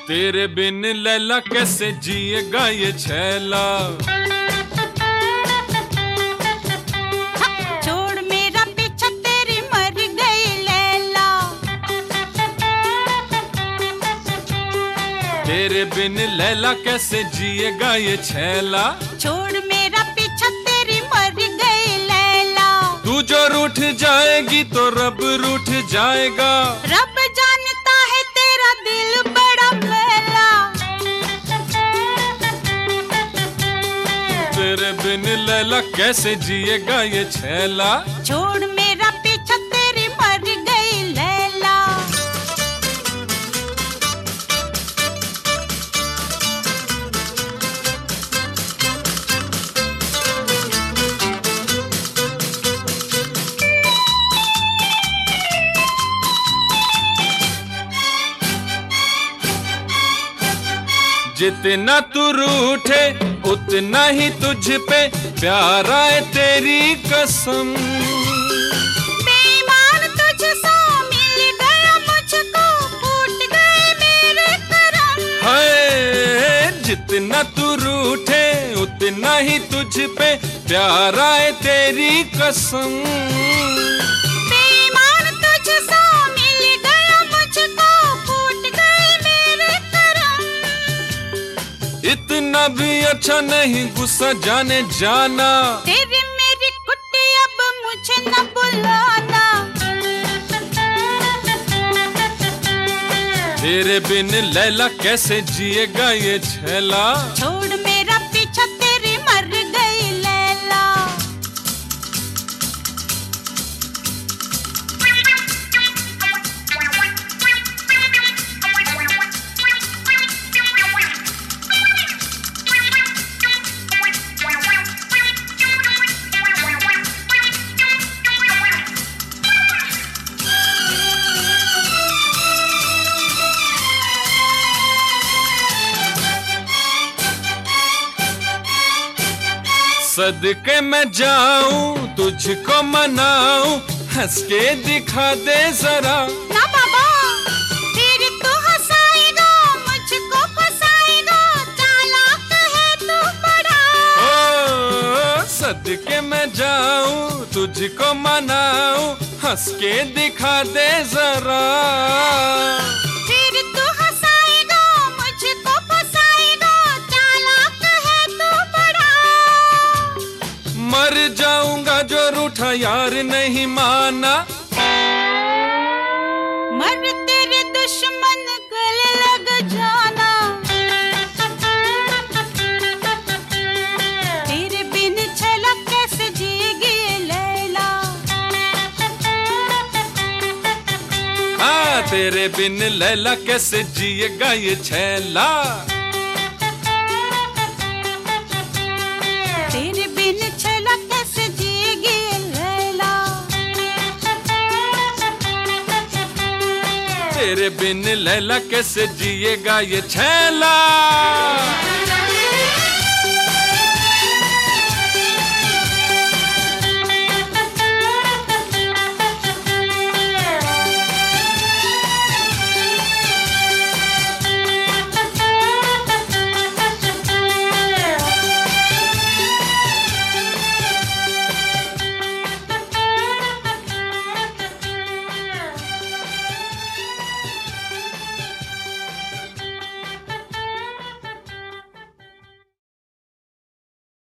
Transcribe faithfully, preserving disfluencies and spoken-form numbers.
तेरे बिन लैला कैसे जिएगा ये छैला। छोड़ मेरा पीछा तेरी मर गई लैला। तेरे बिन लैला कैसे जिएगा ये छैला। छोड़ मेरा पीछा तेरी मर गई लैला। तू जो रूठ जाएगी तो रब रूठ जाएगा। रब जानता है तेरा दिल बड़ा मैला। तेरे बिन लैला कैसे जिएगा ये छैला। छोड़ मेरा पीछा तेरी मर गई लैला। जितना तू रूठे उतना ही तुझ पे प्यार आए तेरी कसम। बेईमान तुझसे मिल गया मुझको, फूट गए मेरे करम। हाय जितना तू रूठे उतना ही तुझ पे प्यार आए तेरी कसम। इतना भी अच्छा नहीं गुस्सा जाने जाना। तेरी मेरी कुट्टी अब मुझे न बुलाना। तेरे बिन लैला कैसे जिएगा ये छैला। छोड़ मेरा पीछा तेरी मर गई लैला। सदके मैं जाऊं तुझको मनाऊं, हंस के दिखा दे जरा। ना बाबा फिर तू हंसाएगा मुझको फंसाएगा, चालाक है तू बड़ा। ओ सदके मैं जाऊं तुझको मनाऊं, हंस के दिखा दे जरा। फिर तू हंसाएगा मुझको फंसाएगा, चालाक है तू बड़ा। मर जाऊंगा जो रूठा यार नहीं माना। मर तेरे दुश्मन गले लग जाना। तेरे बिन छैला कैसे जिएगी ये लैला। हाँ तेरे बिन लैला कैसे जिएगा ये छैला। तेरे बिन छैला कैसे जिएगी ये लैला। तेरे बिन लैला कैसे जिएगा ये छैला।